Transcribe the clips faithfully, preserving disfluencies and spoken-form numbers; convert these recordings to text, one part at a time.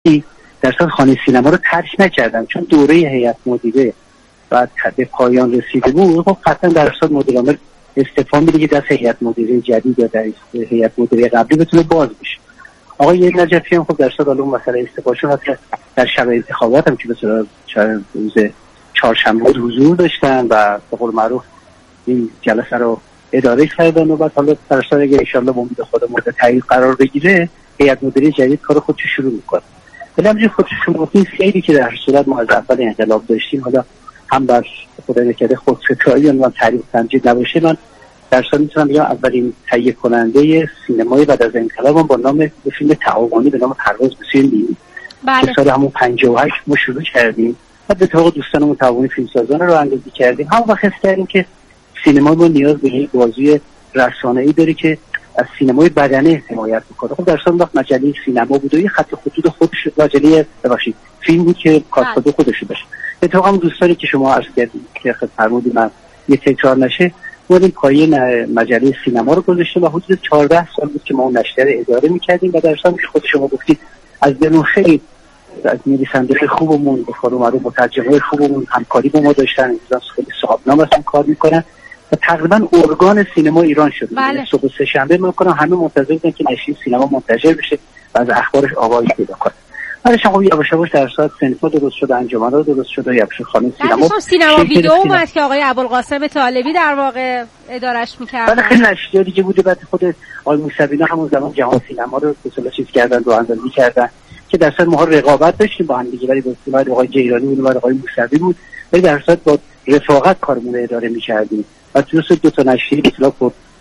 در اصل خانه سینما رو ترک نکردم، چون دوره هیئت مدیره بعد به پایان رسیده بود. خب قطعا در اصل مدیر عامل استعفا میده که دست هیئت مدیره جدید یا در هیئت مدیره قبلی بتونه باز بشه. آقای نجفی هم خب در اصل اون مسئله استعفاشون حتی در شب انتخابات هم که به صورت روز چهارشنبه حضور داشتن و به قول معروف این جلسه رو اداره کردن و بعد حالا در اصل اگه ان شاء الله امید خود مورد تایید قرار بگیره هیئت مدیره جدید کار خودش شروع میکنه. ولی همین خودش شروعی خیلی که در هر صورت ما از اول انقلاب داشتیم، حالا هم بر خدا نکرده خودستایی و تعریف تمجید نباشه، من در اصل میتونم بگم اولین تهیه کننده سینمای بعد از انقلاب با نام فیلم تعاونی به نام پرواز به سوی نیلی که سال همون پنجاه و هشت ما شروع کردیم و به طور دوستانمون تعاونی فیلمسازان رو اندازی کردیم. هم وقت حس کردیم که سینما ما نیاز به یک بازی رسانه‌ای داره که از سینمای بدنه حمایت میکنه. خب در اصل وقت مجله سینما بود و یه خط خطوط خودش مجله ببخشید فیلم بود که کارکرد خودش داشت. اتفاقا دوستانی که شما عرض کردید که خدمت فرمودید من یه تکرار نشه، ما این پایه مجله سینما رو گذاشتیم و حدود چهارده سال بود که ما اون نشریه رو اداره می‌کردیم و در اصل خود شما گفتید از درون خیلی از نویسنده خوبمون به خود اومده، مترجمای خوبمون همکاری با ما داشتن، از خیلی صاحبنام هستن کار میکنن و تقریبا ارگان سینما ایران شد. بله. صبح سه شنبه ما کنم همه منتظر بودن که نشریه سینما منتشر بشه و از اخبارش آگاهی پیدا کنه. بعد شما یواش یواش در ساعت سنفا درست شد، انجمن‌ها درست شد و یواش خانه سینما سینما ویدیو اومد که آقای ابوالقاسم طالبی در واقع ادارهش می‌کرد. بعد خیلی نشریه دیگه بوده. بعد خود آقای موسوی‌نا همون زمان جهان سینما رو به اصطلاح چیز کردن، رو اندازی کردن که در اصل ما رقابت داشتیم با هم دیگه، ولی به اصطلاح آقای جیرانی بود و آقای موسوی بود، ولی در اصل با رفاقت کارمون رو اداره می‌کردیم و درست دو تا نشریه به اصطلاح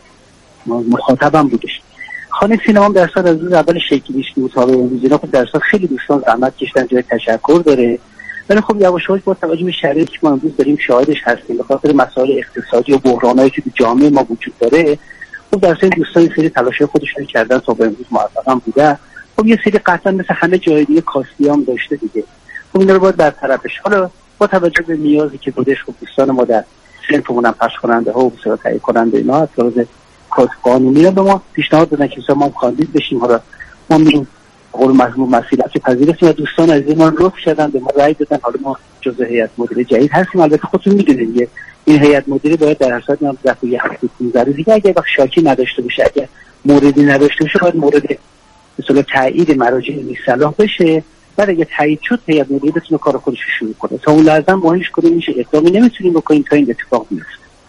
مخاطبم بودش. خانه سینما در اصل از روز اول شکلیش بود تا به امروز اینا خب در اصل خیلی دوستان زحمت کشیدن، جای تشکر داره. ولی خب یواش یواش با توجه به شرایطی که ما امروز داریم شاهدش هستیم به خاطر مسائل اقتصادی و بحرانایی که تو جامعه ما وجود داره، خب در اصل دوستان سری تلاش‌های خودشون کردن تا به امروز موفق هم بودن. خب یه سری قطعا مثل همه جای دیگه کاستیام داشته دیگه، خب اینا رو باید برطرفش. حالا با توجه به نیازی که بودش خب دوستان ما در صنفمون هم پخش کننده ها و بسیار تهیه کننده اینا از لحاظ قانونی رو به ما پیشنهاد دادن که ما کاندید بشیم. حالا ما این قول مضمون مسئولیت پذیرفتیم و دوستان عزیز ما لطف کردن به ما رأی دادن. حالا ما جزء هیئت مدیره جدید هستیم. البته خودتون میدونید این هیئت مدیره باید در هر صورت در یه هفته پانزده روز دیگه اگه وقت شاکی نداشته باشه، اگه موردی نداشته باشه، باید مورد مثلا تایید مراجع صلاح بشه. بعد اگه تایید شد هیئت مدیره بتونه کار خودش رو شروع کنه. تا اون لحظه ما هیچ کدوم میشه اقدامی نمیتونیم بکنیم تا این اتفاق بیفته.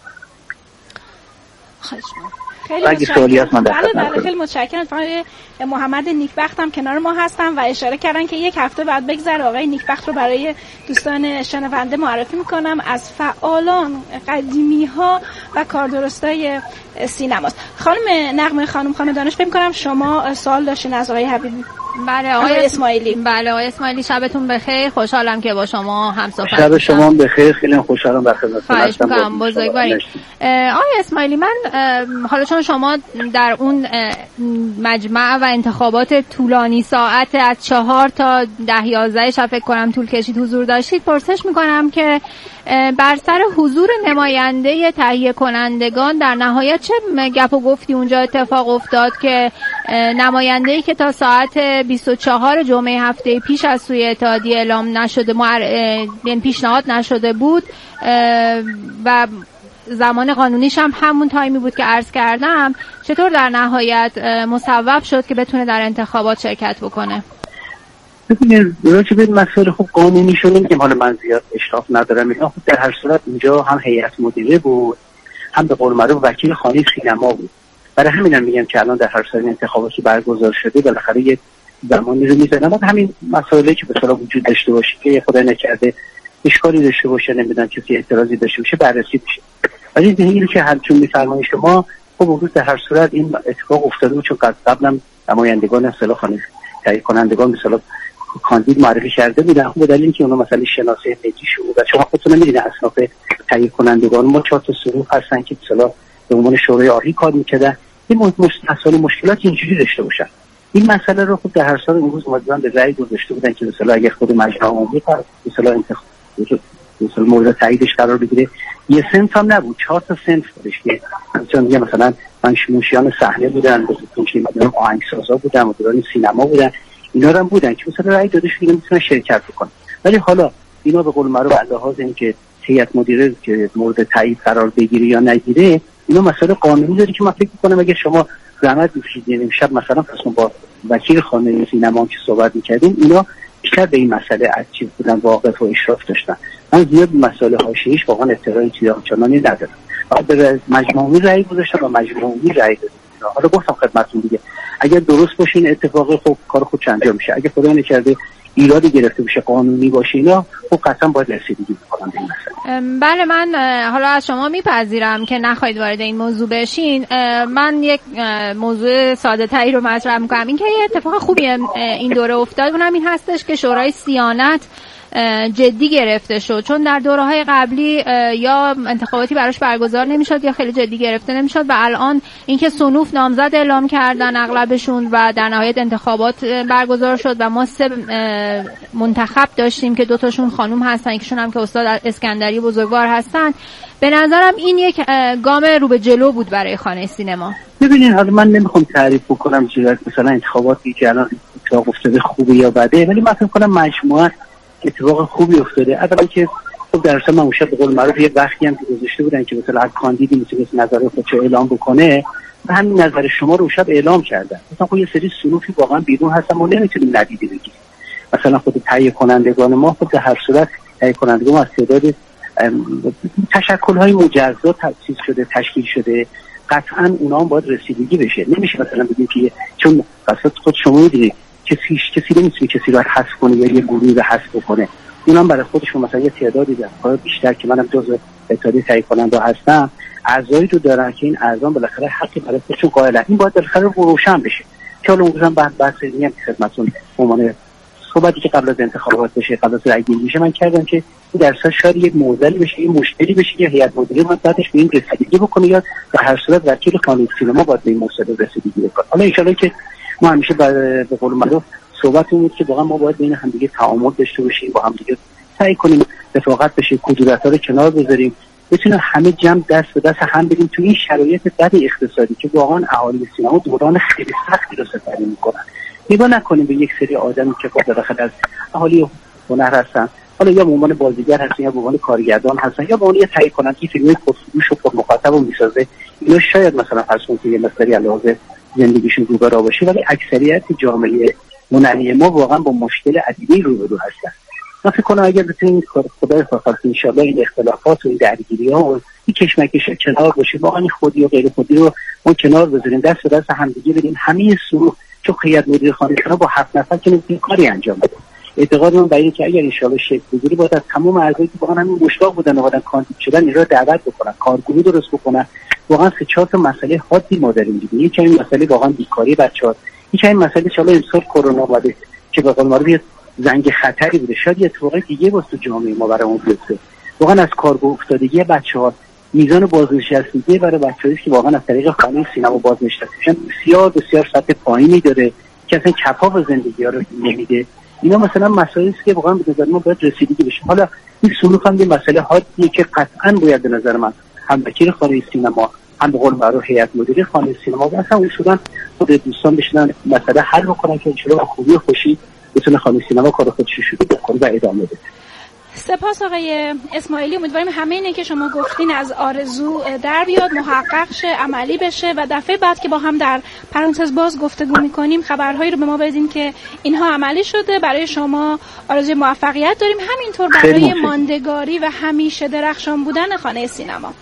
خیلی متشکرم. بله بله خیلی متشکرم. فقط محمد نیکبخت هم کنار ما هستن و اشاره کردن که یک هفته بعد بگذره. آقای نیکبخت رو برای دوستان شنونده معرفی میکنم، از فعالان قدیمی ها و کاردرستای سینماست. خانم نغمه خانم خانم دانش، فکر می‌کنم شما سوال داشتین از آقای حبیبی. بله آقای اسماعیلی. بله آقای اسماعیلی، شبتون بخیر. خوشحالم که با شما همصحبت شب شب شما هم بخیر. خیلی خوشحالم در خدمتتون هستم. بزرگوارید. آقای اسماعیلی، من حالا چون شما در اون مجمع و انتخابات طولانی ساعت از چهار تا ده یازده شب فکر کنم طول کشید حضور داشتید، پرسش میکنم که بر سر حضور نماینده تهیه کنندگان در نهایت چه گپ و گفتی اونجا اتفاق افتاد که نماینده‌ای که تا ساعت بیست و چهار جمعه هفته پیش از سوی اتحادیه اعلام نشده، یعنی پیشنهاد نشده بود و زمان قانونیش هم همون تایمی بود که عرض کردم، چطور در نهایت مصوب شد که بتونه در انتخابات شرکت بکنه؟ ببینید راجع به مسائل خوب قانونی شده که حالا من زیاد اشراف ندارم، اینا خب در هر صورت اینجا هم هیئت مدیره بود، هم به قول معروف وکیل خانه سینما بود. برای همینم میگم که الان در هر صورت انتخاباتی برگزار شده بالاخره یه زمانی رو میذارن بعد همین مسائلی که به اصطلاح وجود داشته باشه که خدای نکرده اشکالی داشته باشه، نمیدونم کسی اعتراضی داشته باشه بررسی بشه. ولی اینی که هر چون میفرمایید شما خب اون روز در هر صورت این اتفاق افتاده بود، چون قبلا نمایندگان اصطلاح خانه تهیه کنندگان مثلا کاندید معرفی کرده بودن. خب دلیل اینکه اونا مثلا شناسه ملی شروع و شما خودتون می‌بینید اصناف تهیه کنندگان ما چهار تا سروق هستن که مثلا به عنوان شورای عالی کار می‌کردن. این مسائل مشکلات اینجوری داشته باشن. این مسئله رو خود در هر سال امروز اومدن به رأی گذاشته بودن که مثلا اگه خود مجمع عمومی مثلا انتخاب مثلا مورد تاییدش قرار بگیره، یه صنف هم نبود، چهار تا صنف بودش که مثلا میگه مثلا منشموشیان صحنه بودن، مثلا که مثلا آهنگسازا بودن، مدیران سینما بودن. اینا هم بودن که مثلا رأی داده شده میتونن شرکت بکنن. ولی حالا اینا به قول معروف به لحاظ اینکه هیئت مدیره که مورد تایید قرار بگیره یا نگیره، اینا مسئله قانونی داره که من فکر می‌کنم اگه شما زحمت بکشید امشب مثلا پس با وکیل خانه سینما که صحبت می‌کردیم، اینا بیشتر به این مسئله از چیز بودن واقف و اشراف داشتن. من زیاد مسئله حاشیه‌ایش واقعا اطلاعی چنانی ندارم. بعد مجموعی رأی گذاشتم و مجموعی رأی دادم. حالا گفتم خدمتتون دیگه اگر درست باشه این اتفاق خب کار خودش انجام میشه. اگه خدا نکرده ایرادی گرفته بشه قانونی باشه اینا خب قطعا باید رسیدگی بکنم به این مسئله. بله من حالا از شما میپذیرم که نخواهید وارد این موضوع بشین. من یک موضوع ساده تری رو مطرح میکنم. این که یه اتفاق خوبی این دوره افتاد اونم این هستش که شورای صیانت جدی گرفته شد، چون در دوره‌های قبلی یا انتخاباتی براش برگزار نمی‌شد یا خیلی جدی گرفته نمی‌شد و الان اینکه صنوف نامزد اعلام کردن اغلبشون و در نهایت انتخابات برگزار شد و ما سه منتخب داشتیم که دو تاشون خانم هستن، یکیشون هم که استاد اسکندری بزرگوار هستن. به نظرم این یک گام رو به جلو بود برای خانه سینما. ببینید حالا من نمیخوام تعریف بکنم چیزی مثلا انتخاباتی که الان اتفاق افتاده خوبه یا بده، ولی من فکر کنم مجموعاً اتفاق خوبی افتاده. اولا که خب در اصل منوشه به قول معروف یه وقتی هم که گذاشته بودن که مثلا هر کاندیدی میتونه نظر خودش اعلام بکنه و همین نظر شما رو شب اعلام کردن. مثلا خب یه سری صنوفی واقعا بیرون هستن ما نمیتونیم ندیده بگیریم. مثلا خود تهیه کنندگان ما خود در هر صورت تهیه کنندگان از تعداد تشکل‌های مجزا تأسیس شده تشکیل شده، قطعا اونا هم باید رسیدگی بشه. نمیشه مثلا بگیم که چون قصد خود شما میدونید کسی کسی نمیتونه کسی رو حذف کنه یا یه گروهی رو حذف بکنه. اونم برای خودشون مثلا یه تعدادی داره بیشتر که منم جزء اتحادیه تهیه کننده هستم، اعضایی رو دارن که این اعضا بالاخره حقی برای خودشون قائلن. این باید بالاخره روشن بشه. که حالا اونجا بعد بحث دیگه هم خدمتتون عنوان صحبتی که قبل از انتخابات بشه قبل از رأیگیری میشه من کردم که در اصل شاید یک معضلی بشه، یه مشکلی بشه که هیئت مدیره باید بعدش به این رسیدگی بکنه یا در هر صورت وکیل خانه سینما باید به این مسئله رسیدگی بکنه. حالا ان شاءالله که ما همیشه به قول معروف صحبت بود که واقعا ما باید بین همدیگه تعامل داشته باشیم، با همدیگه سعی کنیم رفاقت بشه، کدورت‌ها رو کنار بذاریم، بتونیم همه جمع دست به دست هم بدیم تو این شرایط بد اقتصادی که واقعا اهالی سینما دوران خیلی سختی رو سپری میکنن. نگاه نکنیم به یک سری آدمی که خود داخل از اهالی هنر هستن، حالا یا به عنوان بازیگر هستن یا به عنوان کارگردان هستن یا به عنوان تهیه کننده فیلم‌های پرفروش و پرمخاطب و میسازه، اینا شاید مثلا فرض کنید یه مقداری علاوه زندگیشون روبرو باشه، ولی اکثریت جامعه هنری ما واقعا با مشکل عدیدی روبرو هستن. من فکر کنم اگر بتونیم خدای خواهد ان شاء الله این اختلافات و این درگیری‌ها و این کشمکش کنار باشه، واقعا خودی و غیر خودی رو ما کنار بذاریم، دست به دست همدیگه بدیم، همه سو چون هیئت مدیره خانه سینما با هفت نفر که نمیتونه کاری انجام بده. اعتقاد من برای که اگر ان شاء الله شکل بگیره باید از تمام اعضایی که واقعا همین مشتاق بودن و بعدن کاندید شدن اینا رو دعوت بکنن، کارگروه درست بکنن. واقعا سه چهار تا مسئله حادی ما داریم دیگه. یکی این مسئله واقعا بیکاری بچه‌ها، یکی این مسئله ان شاء الله امسال کرونا اومده که به قول معروف زنگ خطری بوده، شاید اتفاقی دیگه واسه جامعه ما برامون بیفته. واقعا از کارگروه افتادگی بچه‌ها، میزان بازنشستگی برای بچه‌هایی که واقعا از طریق خانه سینما بازنشسته میشن بسیار بسیار سطح پایینی داره که اصلا کفاف زندگی‌ها رو نمیده. اینا مثلا مسائلی است که واقعا به نظر من باید رسیدگی بشه. حالا این سلوک هم یه مسئله حادیه که قطعاً باید به نظر من هم وکیل خانه سینما هم به قول معروف هیئت مدیره خانه سینما و اصلا اصولاً خود دوستان بشینن مسئله حل بکنن که ان شاء الله خوبی و خوشی بتونه خانه سینما کار خودش رو شروع بکنه و ادامه بده. سپاس آقای اسماعیلی. امیدواریم همه اینه که شما گفتین از آرزو در بیاد، محقق شه، عملی بشه و دفعه بعد که با هم در پرانتز باز گفتگو میکنیم خبرهایی رو به ما بدین که اینها عملی شده. برای شما آرزوی موفقیت داریم، همینطور برای ماندگاری و همیشه درخشان بودن خانه سینما.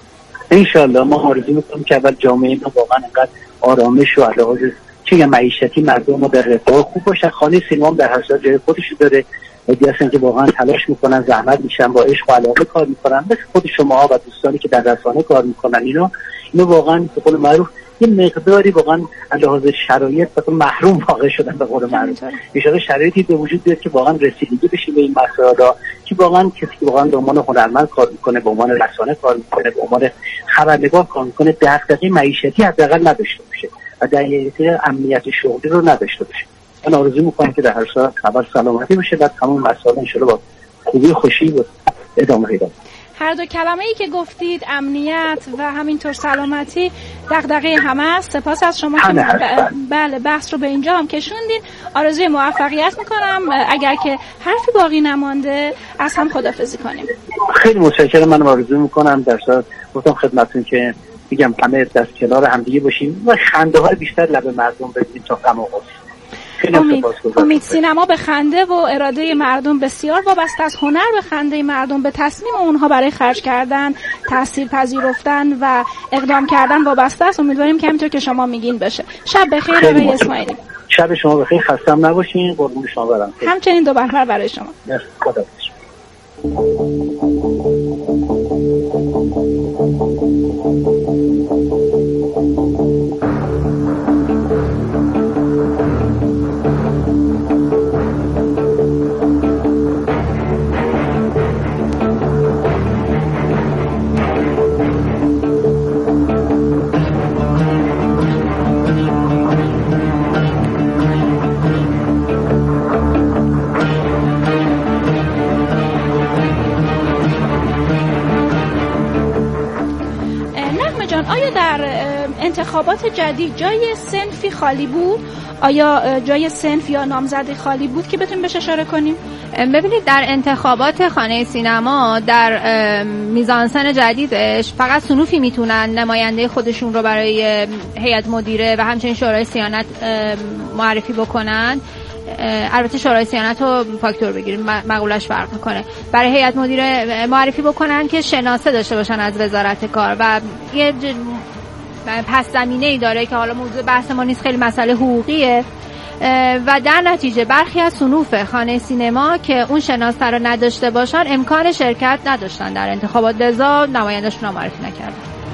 انشالله ما آرزو میکنیم که اول جامعه ما واقعا انقدر آرامش و علاوه چه معیشتی مردم ما در رفاه خوب باشه. خانه سینما در هر جای خودش داره، ادعا هستن که واقعا تلاش میکنن، زحمت میشن، با عشق و علاقه کار میکنن، مثل خود شما و دوستانی که در رسانه کار میکنن. اینا اینو واقعا به قول معروف یه مقداری واقعا علاوه شرایط مثلا محروم واقع شدن به قول معروف. ان شاءالله شرایطی به وجود بیاد که واقعا رسیدگی بشه به این مسائل، که واقعا کسی که واقعا به عنوان هنرمند کار میکنه، به عنوان رسانه کار میکنه، به عنوان خبرنگار کار میکنه، دغدغه معیشتی حداقل نداشته باشه و در حقیقت امنیت شغلی رو نداشته باشه. من آرزو میکنم که در هر صورت خبر سلامتی بشه و تمام مسائل ان شاءالله با خوبی و خوشی ادامه پیدا کنه. هر دو کلمه ای که گفتید، امنیت و همینطور سلامتی، دغدغه همه است. سپاس از شما که بله بحث رو به اینجا هم کشوندین. آرزوی موفقیت میکنم. اگر که حرفی باقی نمانده از هم خداحافظی کنیم. خیلی متشکرم. من آرزو میکنم در صورت گفتم خدمتتون که میگم همه دست کنار هم دیگه باشیم و خنده ها بیشتر لب مردم بزنیم تا غم و غصه. امید, امید سینما به خنده و اراده مردم بسیار وابسته است. هنر به خنده مردم، به تصمیم اونها برای خرج کردن، تاثیر پذیرفتن و اقدام کردن وابسته است. امیدواریم که همینطور که شما میگین بشه. شب بخیر آقای اسماعیلی. شب شما بخیر، خستم نباشین. قربون شما برم. همچنین دو برابر برای شما. خدا آیا در انتخابات جدید جای صنفی خالی بود؟ آیا جای صنف یا نامزدی خالی بود که بتونیم بهش اشاره کنیم؟ ببینید در انتخابات خانه سینما در میزانسن جدیدش فقط صنوفی میتونن نماینده خودشون رو برای هیئت مدیره و همچنین شورای صیانت معرفی بکنن. البته شورای صیانت رو فاکتور بگیریم، مقولش فرق میکنه. برای هیئت مدیره معرفی بکنن که شناسه داشته باشن از وزارت کار و یه پس زمینه ای داره که حالا موضوع بحث ما نیست، خیلی مسئله حقوقیه و در نتیجه برخی از صنوف خانه سینما که اون شناسه رو نداشته باشن امکان شرکت نداشتن در انتخابات، لذا نماینده‌شون رو معرفی نکردن.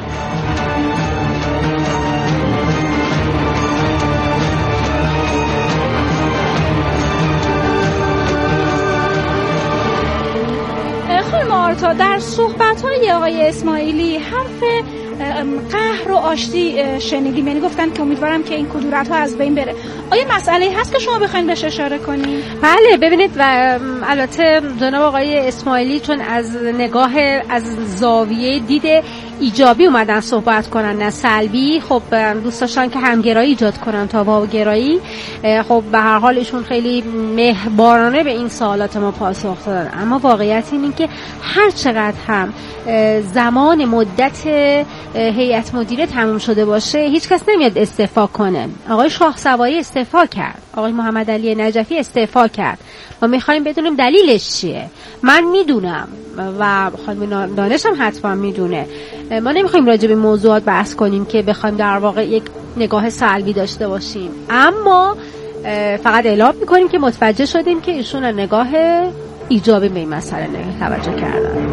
خانم آرتا، در صحبت‌های آقای اسماعیلی حرف قهر و آشتی شنیدیم، یعنی گفتن که امیدوارم که این کدورت‌ها از بین بره. آیا مسئله هست که شما بخواید بهش اشاره کنید؟ بله، ببینید و البته جناب آقای اسماعیلی چون از نگاه از زاویه دید ایجابی اومدن صحبت کنن نه سلبی، خب دوست داشتن که همگرایی ایجاد کنن تا واگرایی. خب به هر حال ایشون خیلی مهربانانه به این سوالات ما پاسخ دادن، اما واقعیت اینه که هر چقدر هم زمان مدت هیئت مدیره تموم شده باشه هیچ کس نمیاد استعفا کنه. آقای شاهسواری استعفا کرد، آقای محمد علی نجفی استعفا کرد. ما میخوایم بدونیم دلیلش چیه. من میدونم و خانم دانش هم حتما میدونه، ما نمیخوایم راجع به موضوعات بحث کنیم که بخوایم در واقع یک نگاه سلبی داشته باشیم، اما فقط اعلام میکنیم که متوجه شدیم که ایشون نگاه ایجابی به این مسئله توجه کردن.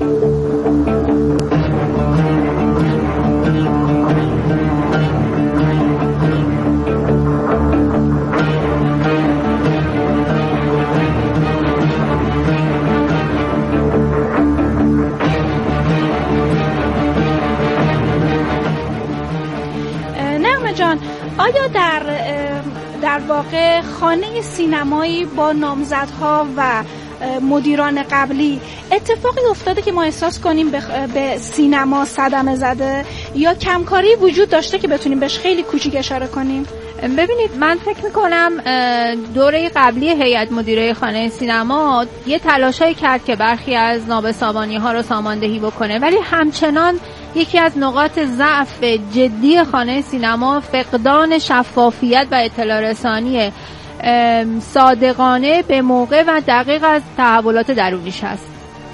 جان، آیا در در واقع خانه سینمایی با نامزدها و مدیران قبلی اتفاقی افتاده که ما احساس کنیم به سینما صدمه زده یا کمکاری وجود داشته که بتونیم بهش خیلی کوچیک اشاره کنیم؟ ببینید من فکر میکنم دوره قبلی هیئت مدیره خانه سینما یه تلاشایی کرد که برخی از نابسامانی ها رو ساماندهی بکنه، ولی همچنان یکی از نقاط ضعف جدی خانه سینما فقدان شفافیت و اطلاع رسانی صادقانه به موقع و دقیق از تحولات درونیش هست.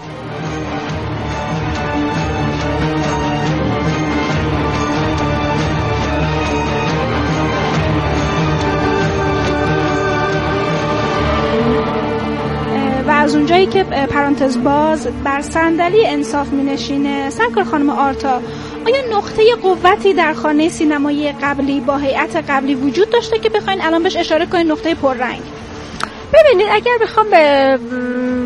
و از اونجایی که پرانتز باز بر صندلی انصاف می نشینه، سرکار خانم آرتا، آیا نقطه قوتی در خانه سینمایی قبلی با هیئت قبلی وجود داشته که بخواین الان بهش اشاره کنین نقطه پررنگ؟ ببینید اگر بخوام به, به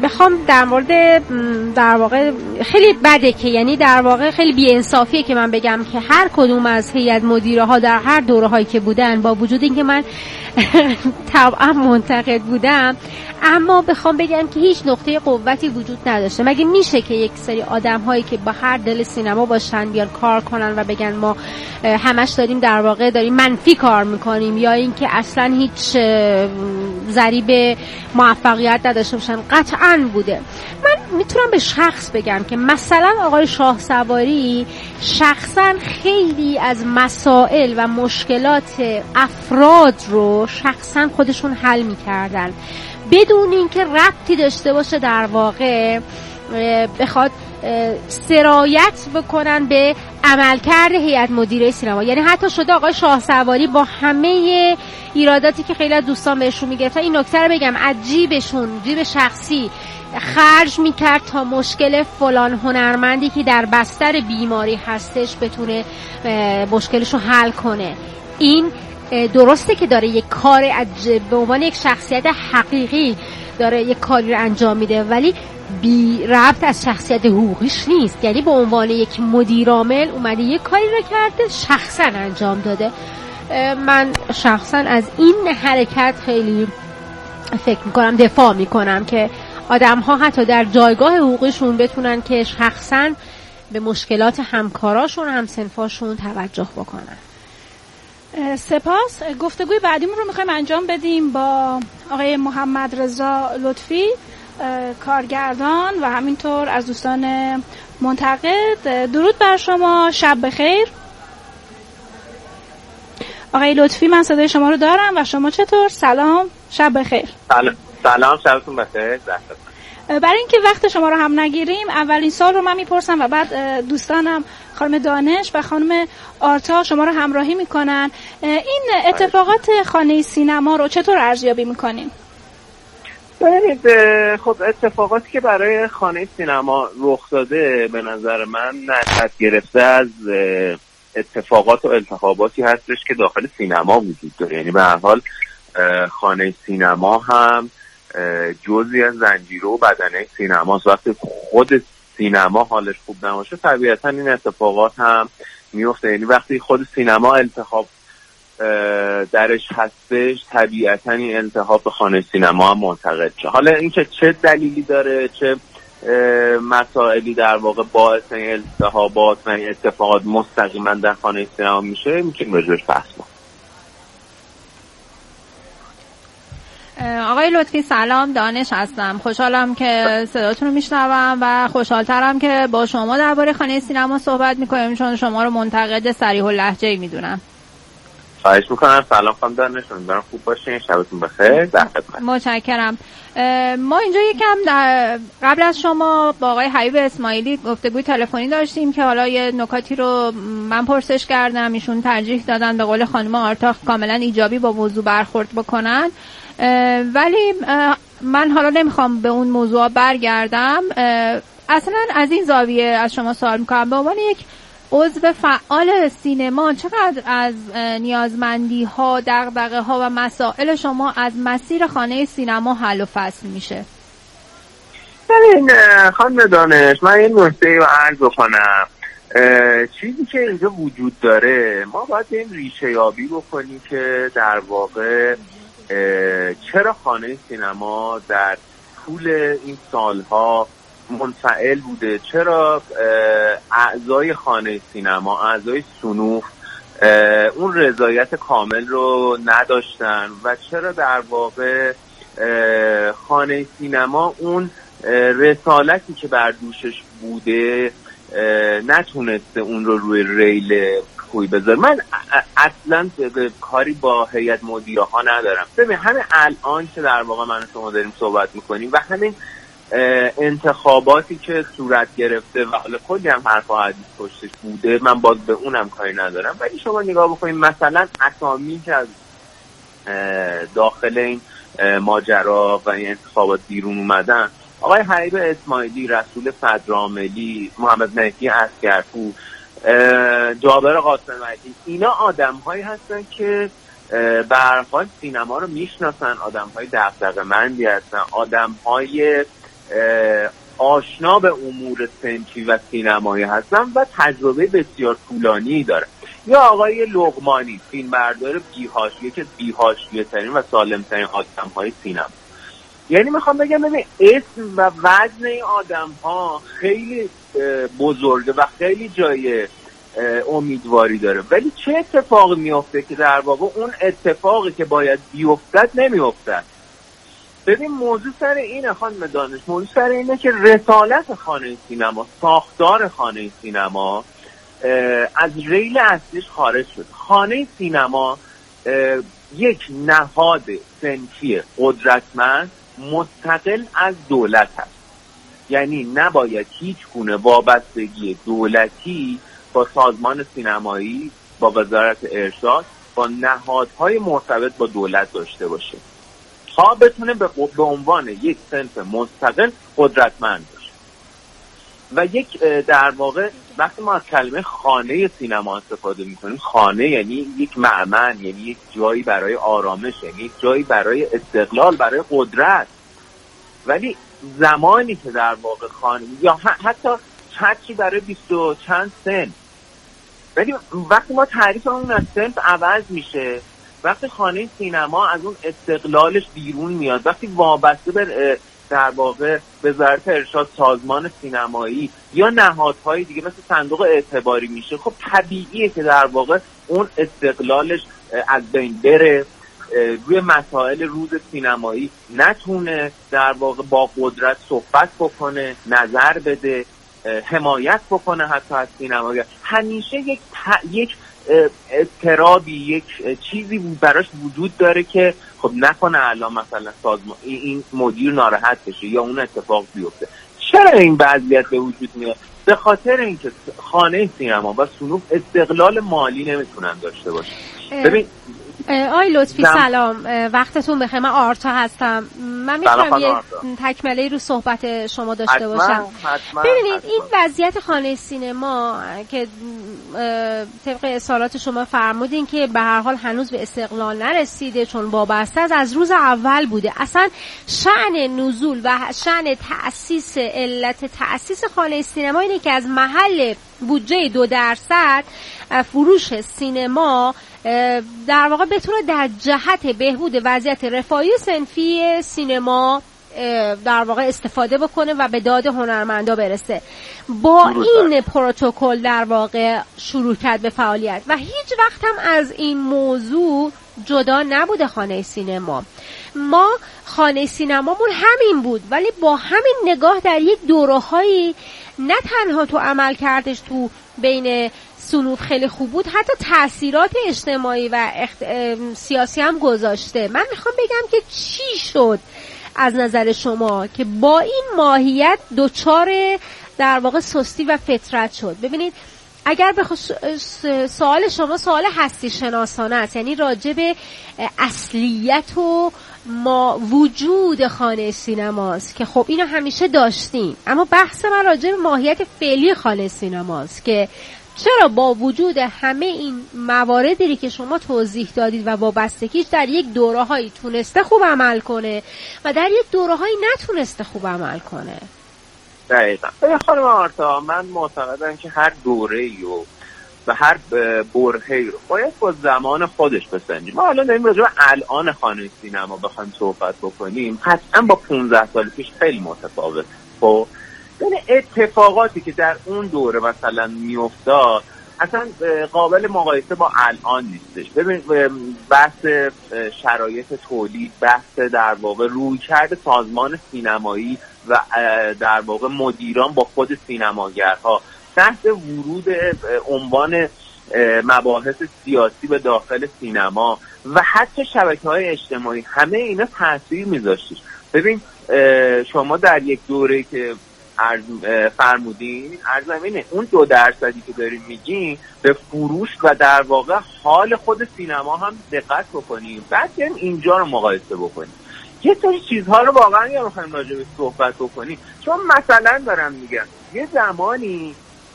بخوام در مورد در واقع خیلی بده که یعنی در واقع خیلی بی‌انصافیه که من بگم که هر کدوم از هیئت مدیره ها در هر دوره هایی که بودن با وجود اینکه من طبعا منتقد بودم اما بخوام بگم که هیچ نقطه قوتی وجود نداشته. مگه میشه که یک سری آدم هایی که با هر دل سینما باشن بیان کار کنن و بگن ما همش داریم در واقع داریم منفی کار میکنیم یا اینکه اصلا هیچ ضریب موفقیت نداشته باشن؟ قطعاً بوده. من میتونم به شخص بگم که مثلا آقای شاهسواری شخصا خیلی از مسائل و مشکلات افراد رو شخصا خودشون حل میکردن بدون اینکه ربطی داشته باشه در واقع بخواد سرایت بکنن به عملکرد هیئت مدیره سینما. یعنی حتی شده آقای شاهسواری با همه ایراداتی که خیلی از دوستان بهشون میگفتن این نکته رو بگم از جیبشون جیب شخصی خرج میکرد تا مشکل فلان هنرمندی که در بستر بیماری هستش بتونه مشکلش رو حل کنه. این درسته که داره یک کار به عنوان یک شخصیت حقیقی داره یک کاری رو انجام میده ولی بی ربط از شخصیت حقوقیش نیست. یعنی به عنوان یک مدیر عامل اومده یک کاری رو کرده شخصا انجام داده. من شخصا از این حرکت خیلی فکر میکنم دفاع میکنم که آدم ها حتی در جایگاه حقوقیشون بتونن که شخصا به مشکلات همکاراشون همسنفاشون توجه بکنن. سپاس. گفتگوی بعدیمون رو میخوایم انجام بدیم با آقای محمد رضا لطفی کارگردان و همینطور از دوستان منتقد. درود بر شما، شب بخیر. آقای لطفی من صدای شما رو دارم و شما چطور؟ سلام، شب بخیر. سلام، سلام، شبتون بخیر. برای اینکه وقت شما رو هم نگیریم اولین سال رو من میپرسم و بعد دوستانم خانم دانش و خانم آرتا شما رو همراهی میکنن. این اتفاقات خانه سینما رو چطور ارزیابی میکنین؟ ببینید خب اتفاقاتی که برای خانه سینما رخ داده به نظر من نشأت گرفته از اتفاقات و التهاباتی هستش که داخل سینما وجود داره. یعنی به هر حال خانه سینما هم جزئی از زنجیره و بدنه سینماست. وقتی خود سینما حالش خوب نباشه طبیعتا این اتفاقات هم میفته. یعنی وقتی خود سینما التهاب درش هستش طبیعتا این التهاب به خانه سینما هم منتقل شه. حالا اینکه چه دلیلی داره چه مسائلی در واقع باعث این التهابات و این اتفاقات مستقیما در خانه سینما میشه میتونیم راجعش بحث کنیم. آقای لطفی سلام، دانش هستم. خوشحالم که صداتون رو میشنوم و خوشحالترم که با شما درباره خانه سینما صحبت میکنیم چون شما رو منتقد صریح اللهجه‌ای میدونم. خواهش میکنم. سلام خانم دانش، امیدوارم خوب باشین، شبتون بخیر. در خدمت. متشکرم. ما اینجا یکم در قبل از شما با آقای حبیب اسماعیلی گفتگوی تلفنی داشتیم که حالا یه نکاتی رو من پرسش کردم، ایشون ترجیح دادن به قول خانم آرتا کاملا ایجابی با موضوع برخورد بکنن، ولی من حالا نمیخوام به اون موضوع برگردم. اصلا از این زاویه از شما سوال میکنم، به عنوان یک عضو فعال سینما چقدر از نیازمندی ها، دغدغه ها و مسائل شما از مسیر خانه سینما حل و فصل میشه؟ ببین خانم دانش، من این نکته رو عرض کنم. چیزی که اینجا وجود داره ما باید این ریشه یابی بکنیم که در واقع چرا خانه سینما در طول این سالها منفعل بوده، چرا اعضای خانه سینما، اعضای صنوف اون رضایت کامل رو نداشتن و چرا در واقع خانه سینما اون رسالتی که بر دوشش بوده نتونسته اون رو روی ریل خوبی بذاره. من اصلا کاری با هیئت مدیره ها ندارم. ببین همین الان که در واقع من و شما داریم صحبت میکنیم و همین انتخاباتی که صورت گرفته و حالا کلی هم حرف و حدیث پشتش بوده، من باز به اونم کاری ندارم، ولی شما نگاه بکنید مثلا اسامی که از داخل این ماجرا و این انتخابات بیرون اومدن، آقای حبیب اسماعیلی، رسول فدرعاملی، محمد مهدی عسگرپور، جابر قاسم‌علی، اینا آدم‌هایی هستن که به هر حال سینما رو میشناسن، آدم‌های دغدغه‌مندی هستن، آدم‌های آشنا به امور صنفی و سینمایی هستن و تجربه بسیار طولانی دارن. یا آقای لقمانی، فیلمبردار بی‌حاشیه که بی‌حاشیه ترین و سالم ترین آدم های سینما. یعنی میخوام بگم ببین اسم و وزن این آدم ها خیلی بزرگه و خیلی جای امیدواری داره، ولی چه اتفاقی میفته که در واقع اون اتفاقی که باید بیفتد نمیفتد. ببین موضوع سر اینه خانم دانش، موضوع سر اینه که رسالت خانه سینما، ساختار خانه سینما از ریل اصلیش خارج شد. خانه سینما یک نهاد صنفی قدرتمند مستقل از دولت هست، یعنی نباید هیچ گونه وابستگی دولتی با سازمان سینمایی، با وزارت ارشاد، با نهادهای مرتبط با دولت داشته باشه تا بتونه به عنوان یک صنف مستقل قدرتمند باشه. و یک در واقع وقتی ما از کلمه خانه سینما استفاده میکنیم، خانه یعنی یک معمن، یعنی یک جایی برای آرامش، یعنی یک جایی برای استقلال، برای قدرت. ولی زمانی که در واقع خانه یا حتی چتری برای بیست و چند سن، ولی وقتی ما تعریف اون از سنف عوض میشه، وقتی خانه سینما از اون استقلالش بیرون میاد، وقتی وابسته به در واقع وزارت ارشاد، سازمان سینمایی یا نهادهای دیگه مثل صندوق اعتباری میشه، خب طبیعیه که در واقع اون استقلالش از بین بره، روی مسائل روز سینمایی نتونه در واقع با قدرت صحبت بکنه، نظر بده، حمایت بکنه حتی از سینماگر. همیشه یک ت... یک اضطرابی، یک چیزی براش وجود داره که خب نکنه الان مثلا سازمان این مدیر ناراحت بشه یا اون اتفاق بیفته. چرا این وضعیت به وجود میاد؟ به خاطر اینکه خانه سینما و صنوف استقلال مالی نمیتونن داشته باشه. ببین آی لطفی دم. سلام، وقتتون بخیر. من آرتا هستم. من میتونم یه تکمله رو صحبت شما داشته حتما، باشم حتما، ببینید حتما. این وضعیت خانه سینما که طبق اصالات شما فرمودین که به هر حال هنوز به استقلال نرسیده چون وابسته از روز اول بوده. اصلا شأن نزول و شأن تأسیس علت تأسیس خانه سینما اینه که از محل بودجه دو درصد فروش سینما در واقع بتونه در جهت بهبود وضعیت رفاهی صنفی سینما در واقع استفاده بکنه و به داد هنرمندا برسه. با این پروتکل در واقع شروع کرد به فعالیت و هیچ وقت هم از این موضوع جدا نبوده خانه سینما. ما خانه سینمامون همین بود، ولی با همین نگاه در یک دوره‌هایی نه تنها تو عمل کردش تو بین صنوف خیلی خوب بود، حتی تأثیرات اجتماعی و اخت... سیاسی هم گذاشته. من میخوام بگم که چی شد از نظر شما که با این ماهیت دوچار در واقع سستی و فطرت شد؟ ببینید اگر به خص... سوال شما سوال هستی شناسانه است، یعنی راجع به اصلیت و ما وجود خانه سینماست که خب اینو همیشه داشتیم، اما بحث من راجع به ماهیت فعلی خانه سینماست که چرا با وجود همه این مواردی که شما توضیح دادید و وابستگیش در یک دوره‌هایی تونسته خوب عمل کنه و در یک دوره‌هایی نتونسته خوب عمل کنه. دقیقاً. خانم آرتا، من معتقدم که هر دوره‌ای و و هر برهه‌ای رو باید با زمان خودش بسنجیم. ما الان داریم راجع به الان خانه سینما بخوایم صحبت بکنیم، قطعاً با پانزده سال پیش خیلی متفاوت. خب این اتفاقاتی که در اون دوره مثلا میافتاد اصلا قابل مقایسه با الان نیستش. ببین بحث شرایط تولید، بحث در واقع رویکرد سازمان سینمایی و در واقع مدیران با خود سینماگرها، بحث ورود عنوان مباحث سیاسی به داخل سینما و حتی شبکه‌های اجتماعی، همه اینا تاثیر میذاشتش. ببین شما در یک دوره که عرض فرمودین، عرض اینه اون دو درصدی که داریم میگیم به فروش و در واقع حال خود سینما هم دقت بکنیم، بعد بریم اینجا رو مقایسه بکنیم. یه سری چیزها رو واقعا یا میخوایم راجع بهش صحبت بکنیم، چون مثلا دارم میگم یه زمانی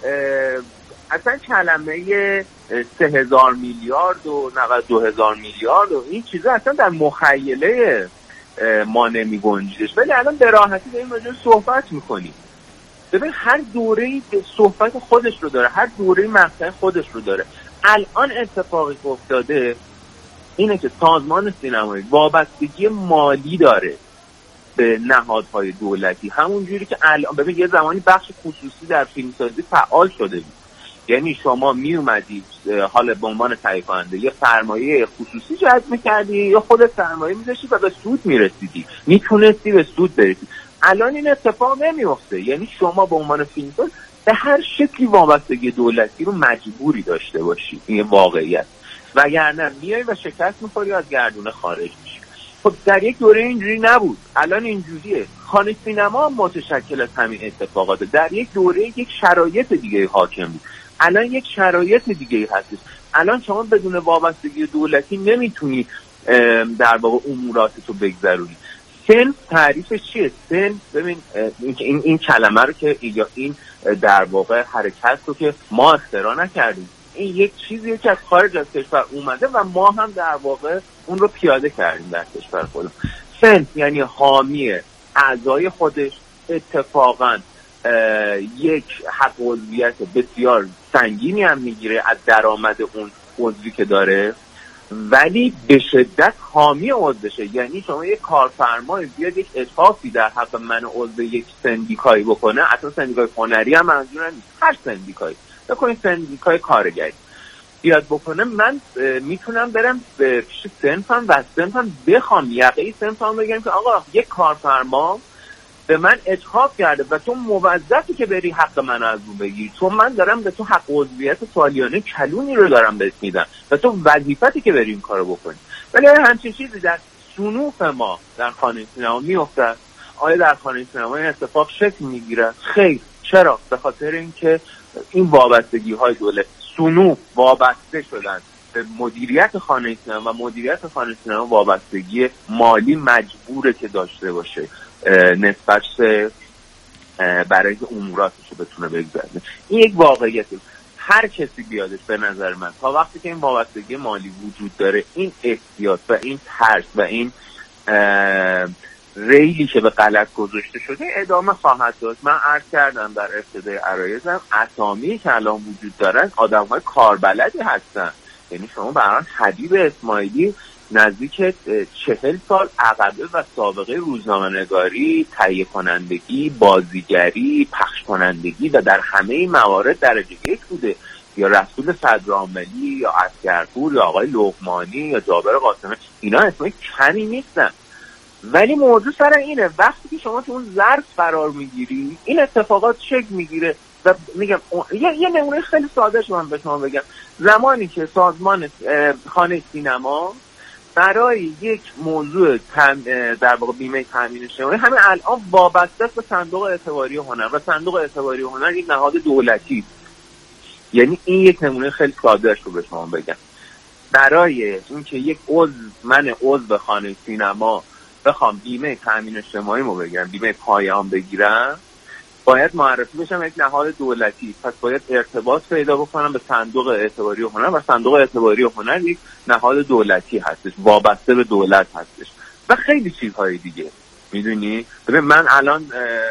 اصلا کلمه سه هزار میلیارد و نود و دو هزار میلیارد و این چیزا اصلا در مخیله ما نمی گنجیدش، ولی الان به راحتی داریم راجع صحبت میکنیم. ببین هر دوره‌ای صحبت خودش رو داره، هر دوره‌ای مقطع خودش رو داره. الان اتفاقی که افتاده اینه که سازمان سینمایی وابستگی مالی داره به نهادهای دولتی، همون جوری که الان ببین یه زمانی بخش خصوصی در فیلمسازی فعال شده بود. یعنی شما می اومدی حالا به عنوان تهیه کننده یه سرمایه خصوصی جذب می‌کردی یا خودت سرمایه می‌ذاشتی و به سود می‌رسیدی، میتونستی به سود برسی. الان این اتفاق نمیفته. یعنی شما به عنوان فیلمساز به هر شکلی وابستگی دولتی رو مجبوری داشته باشی، این واقعیت، وگرنه میای و شکست می‌خوری از گردونه خارج میشی. خب در یک دوره اینجوری نبود، الان اینجوریه. خانه سینما متشکل از همین اتفاقاته. در یک دوره یک شرایط دیگه حاکم بود، الان یک شرایط دیگه هستش. الان شما بدون وابستگی دولتی نمیتونی در واقع اموراتتو بگذرونی. سن تعریفش چیه؟ سن ببین این این کلمه رو که یا این در واقع حرکت رو که ما اختراع نکردیم، این یک چیزیه که از خارج از کشور اومده و ما هم در واقع اون رو پیاده کردیم در کشور خودمون. سن یعنی حامی اعضای خودش اتفاقاً یک حق عضویت بسیار سنگینی هم میگیره از درآمد اون عضوی که داره، ولی به شدت حامی عضوشه. یعنی شما یک کارفرمای بیاد یک اتفاقی در حق من عضو یک سندیکایی بکنه، اصلا سندیکای هنری هم منظور نیست، هر سندیکایی بکنید، سندیکای کارگری بیاد بکنه، من میتونم برم پیش صنفم و صنفم بخوام یقه صنفم بگم که آقا یک کارفرما به من اجحاف کرده و تو موظفی که بری حق من از اون بگیری، چون من دارم به تو حق عضویت سالیانه کلونی رو دارم بهت میدم و تو وظیفتی که بری این کارو بکنی. ولی همچین چیزی در صنوف ما در خانه سینما میفته؟ آیا در خانه سینما این اتفاق شکل میگیره؟ خیر. چرا؟ به خاطر اینکه این وابستگی های دولت، صنوف وابسته شدن به مدیریت خانه سینما و مدیریت خانه سینما وابستگی مالی مجبوره که داشته باشه نسبت برای که اموراتش رو بتونه بگذرونه. این یک واقعیته. هر کسی بیادش به نظر من تا وقتی که این وابستگی مالی وجود داره، این احتیاط و این ترس و این ریلی که به غلط گذاشته شده ادامه خواهد داشت. من عرض کردم در ابتدای عرایزم اسامی که الان وجود دارن آدم‌های کاربلدی هستن. یعنی شما برای حبیب اسماعیلی نزدیک چهل سال عقبه و سابقه روزنامه‌نگاری، تهیه کنندگی، بازیگری، پخش کنندگی و در همه موارد درجه یک بوده. یا رسول صدرعاملی یا عسکرپور یا آقای لقمانی یا جابر قاسمی، اینا اسمای کمی نیستن. ولی موضوع سر اینه وقتی که شما تو اون ظرف قرار میگیری این اتفاقات شکل میگیره. و میگم یه, یه نمونه خیلی ساده شما به شما بگم، زمانی که سازمان خانه سینما برای یک موضوع تم در واقع بیمه تامین اجتماعی همین الان وابسته است به صندوق اعتباری هنر و صندوق اعتباری هنر یک نهاد دولتی. یعنی این یک نمونه خیلی سادهش رو به شما بگم. برای اینکه یک عضو من عضو خانه سینما بخوام بیمه تامین اجتماعی رو بگیرم، بیمه پایه‌ام بگیرم، باید معرفی بشم یک نهاد دولتی. پس باید ارتباط پیدا بکنم به صندوق اعتباری هنر و صندوق اعتباری هنر یک نهاد دولتی هستش، وابسته به دولت هستش و خیلی چیزهای دیگه. میدونی ببین من الان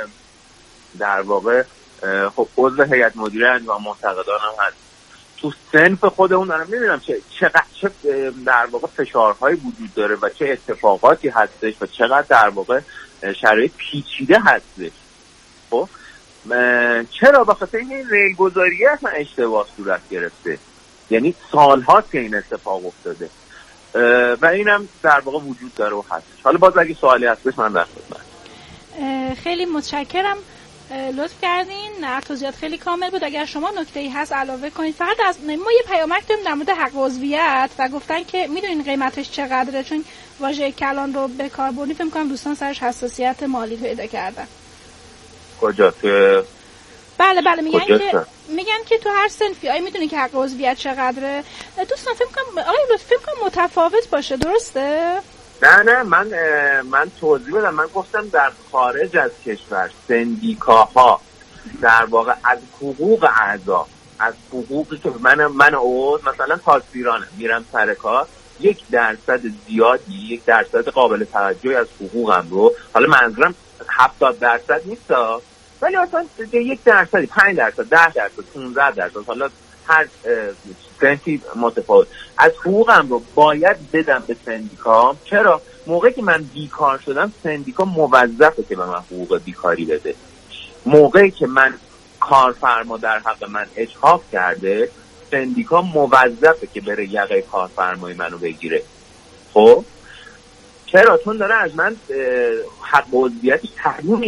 در واقع خب عضو هیئت مدیره انجام معتقدانم هست، تو صنف خودمون دارم میبینم چه چقدر چه در واقع فشارهای وجود داره و چه اتفاقاتی هستش و چقدر در واقع شرایط پیچیده هستش. خب چرا؟ بخاطر این ریل گذاری اصلا اشتباه صورت گرفته. یعنی سالهاست که این اتفاق افتاده و اینم در واقع وجود داره و هستش. حالا باز اگه سوالی هستش من در خدمت. خیلی متشکرم، لطف کردین، توضیحات خیلی کامل بود. اگر شما نکته‌ای هست علاوه کنید. فقط از ما یه پیامک داریم در مورد حق عضویت و گفتن که میدونین قیمتش چقدره، چون واژه کلان رو به کار بردیم فکر می‌کنم دوستان سرش حساسیت مالی پیدا کردن. کجا؟ تو بله بله میگن که میگن که تو هر صنفی آیا میدونی که حق عضویت چقدره؟ دوستان فکر می‌کنم آیا لطف فکر کنم متفاوت باشه، درسته؟ نه نه من من توضیح بدم. من گفتم در خارج از کشور سندیکاها در واقع از حقوق اعضا، از حقوقی که من من عضو مثلا تاکسیرانه میرم سر کار، یک درصد زیادی، یک درصد قابل توجهی از حقوقم رو، حالا منظورم هفتاد درصد نیست ولی اصلا یک درصدی، پنج درصد، ده درصد، پانزده درصد، حالا هر سنتی متفاوت از حقوقم رو باید بدم به سندیکا. چرا؟ موقعی که من بیکار شدم سندیکا موظفه که به من حقوق بیکاری بده. موقعی که من کارفرما در حق من اجحاف کرده سندیکا موظفه که بره یقه کارفرمای منو بگیره. خب چرا؟ چون داره از من حق عضویتی تحریم